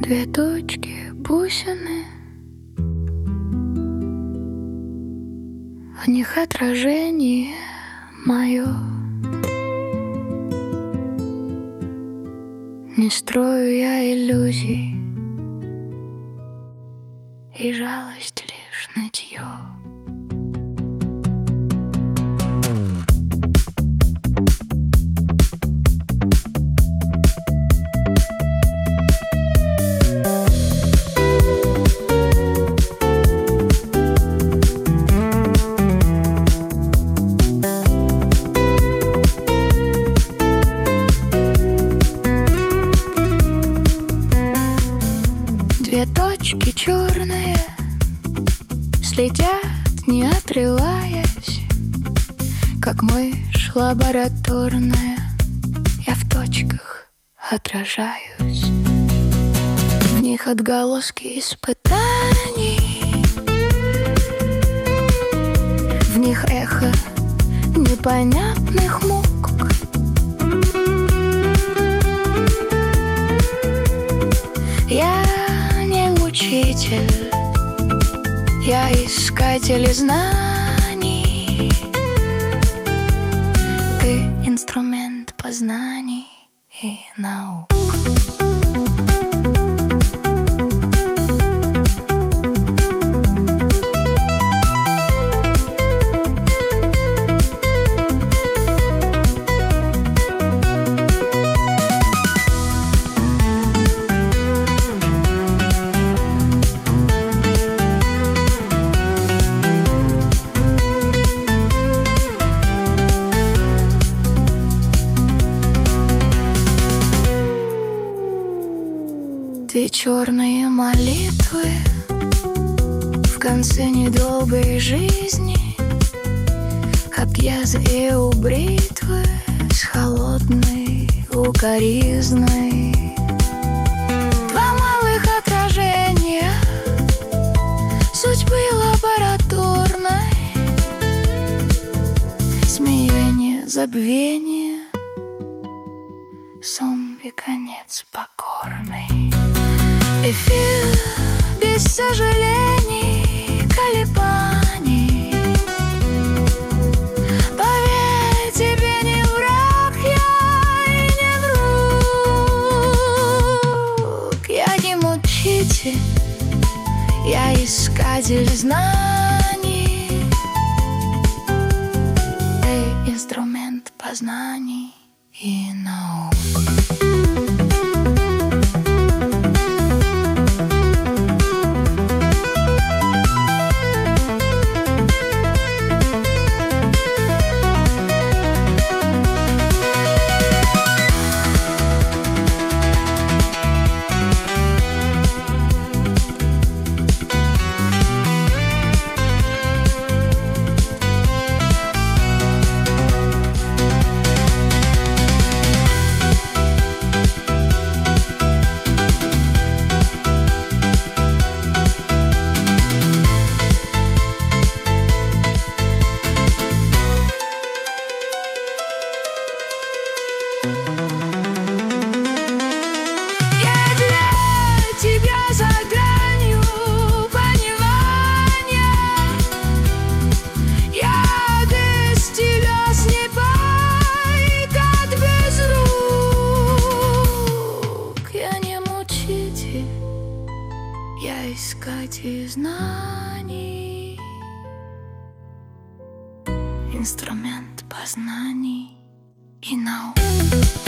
Две точки, бусины, в них отражение мое. Не строю я иллюзий, и жалость лишь нытье. Две точки черные следят, не отрываясь, как мышь лабораторная. Я в точках отражаюсь, в них отголоски испытаний, в них эхо непонятных мук. Я не учитель, я искатель знаний. Ты инструмент познаний и наук. Две черные молитвы в конце недолгой жизни, как языки у бритвы с холодной укоризной. Два малых отражения судьбы лабораторной, смеяние, забвение, зомби конец покорный. Эфир без сожалений, колебаний. Поверь, тебе не враг, я и не друг. Я не мучитель, я искатель знаний. Ты инструмент познаний и наук. Я искатель знаний, инструмент познаний и наук.